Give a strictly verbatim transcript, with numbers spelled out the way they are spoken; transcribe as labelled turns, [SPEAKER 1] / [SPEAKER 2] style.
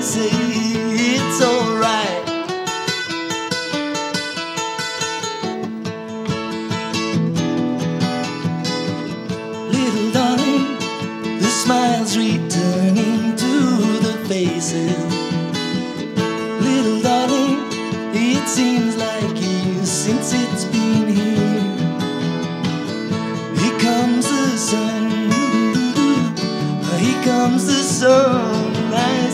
[SPEAKER 1] say it's alright. Little darling, the smiles returning to the faces